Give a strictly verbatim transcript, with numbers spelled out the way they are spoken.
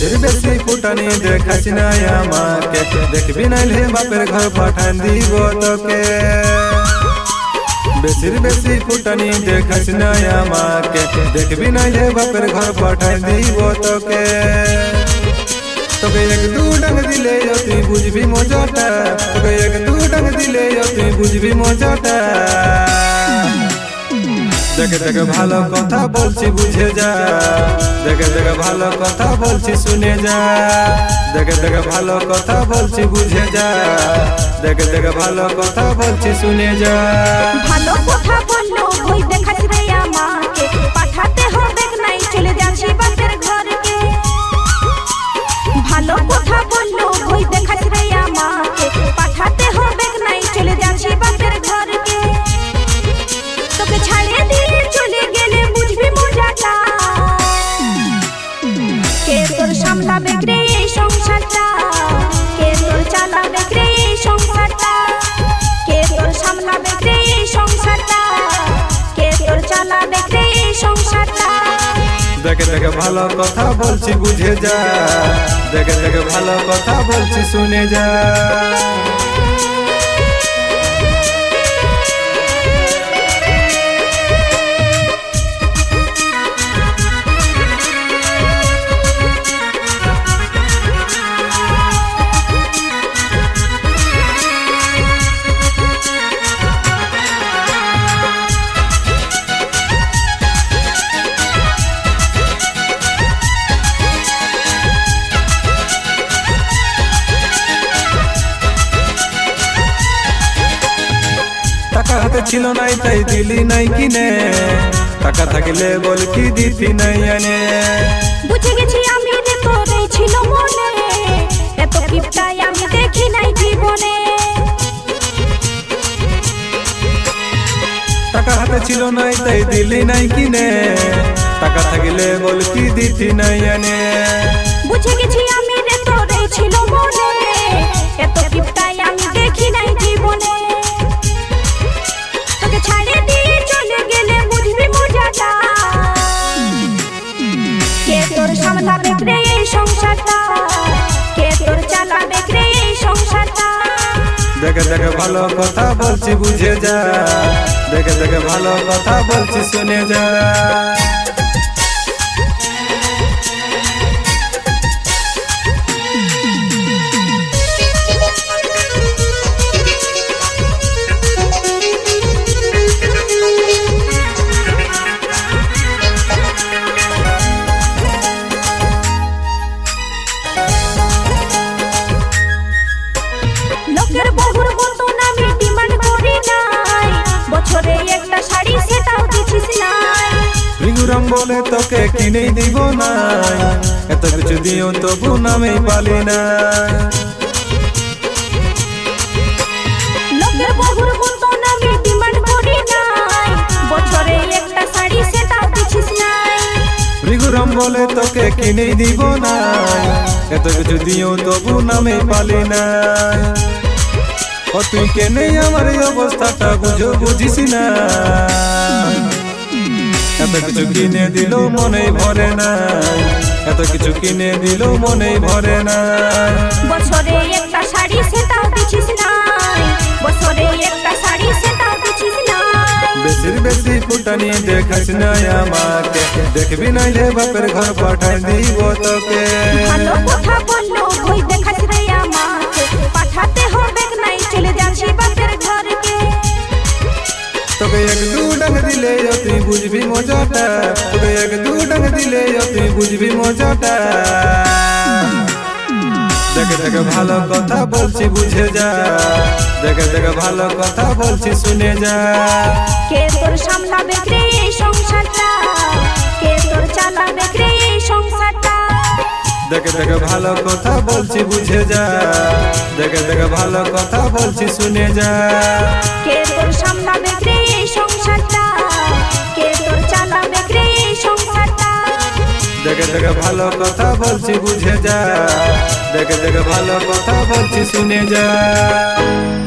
बेसिर बेसी फुटानी देखाछि ना আমাকে देखबि नाइले बापेर घर पाठान দিব তোকে बेसिर बेसी फुटानी देखाछि ना আমাকে देखबि नाइले बापेर घर पाठान দিব তোকে তোকে एक दू डंग दिले তুই বুঝবি মজাটা তোকে एक दू डंग दिले তুই বুঝবি মজাটা देखे देखे भालो कथा बोलছি बुझे जा देखे देखे भालो कथा बोलছি सुने जा देखे देखे भालो कथा बोलছি बुझे जा देखे देखे भालो कथा बोलছি सुने जा ভালো কথা বললো ওই দেখাছ রে আমাকে পাঠাতে হবে নাই চলে যাচ্ছি বাপের ঘরকে ভালো কথা বললো ওই দেখাছ রে আমাকে পাঠাতে হবে নাই চলে যাচ্ছি বাপের ঘরকে তোকে ছাড়িয়ে দিয়ে চলে গেলে বুঝবি মজাটা কে তোর সামলাবে রে এই সংসারটা কে তোর চালাবে রে এই সংসারটা কে তোর সামলাবে রে এই সংসারটা কে তোর চালাবে রে এই সংসারটা देखे देखे भालो कथा बोलছি बुझे जा देखे देखे भालो कथा बोलছি सुने जा টাকা হাতে ছিল নাই তাই দিলি নাই কিনে টাকা থাকলে বল কি দিতি নাই এনে বুঝে গেছি আমি রে তোরে ছিল মনে এত কিপটাই আমি দেখি নাই জীবনে টাকা হাতে ছিল নাই তাই দিলি নাই কিনে টাকা থাকলে বল কি দিতি নাই এনে বুঝে গেছি আমি রে তোরে ছিল মনে এত কিপটাই আমি দেখি নাই জীবনে ছাড়ে দিয়ে চলে গেলে বুঝবি মজাটা কে তোর সামলাবে রে এই সংসারটা কে তোর চালাবে রে এই সংসারটা देखे देखे भालो कथा बोलছি बुझे जा देखे देखे भालो कथा बोलছি सुने जा লোকের বহুর মতন আমি ডিমান্ড করি নাই বছরে একটা শাড়ি সেটাও দিছিস নাই রিগুরাম বলে তোকে কিনেই দিব নাই এত কিছু দিও তবু নামেই পালি না লোকের বহুর মতন আমি ডিমান্ড করি নাই বছরে একটা শাড়ি সেটাও দিছিস নাই রিগুরাম বলে তোকে কিনেই দিব নাই এত কিছু দিও তবু নামেই পালি না ও তুই কেনে আমার অবস্থাটা বুঝো বুঝিস না এত কিছু কিনে দিল মনে ভরে না এত কিছু কিনে দিল মনে ভরে না বছরে একটা শাড়ি সেটাও দিছিস নাই বছরে একটা শাড়ি সেটাও দিছিস নাই বেশির বেশি ফুটানি দেখাছ না আমাকে দেখবি নাইলে বাপের ঘর পাঠাই দিব তোকে ভালো কথা বললো ওই দেখাছ রে আমাকে পাঠাতে হবে নাই চলে যাচ্ছি বাপের ঘরকে তোকে এক দু ডंग দিলে তুই বুঝবি মজাটা তোকে এক দু ডंग দিলে তুই বুঝবি মজাটা देखे देखे भालो कथा बोलছি बुझे जा देखे देखे भालो कथा बोलছি सुने जा কে তোর সামলাবে রে এই সংসারটা কে তোর চালাবে রে এই সংসারটা देखे देखे भालो कथा बोलছি बुझे जा देखे देखे भालो कथा बोलছি सुने जा কে তোর সামলাবে রে এই সংসারটা কে তোর চালাবে রে এই সংসারটা देखे देखे भालो कथा बोलছি बुझे जा देखे देखे भालो कथा बोलছি सुने जा।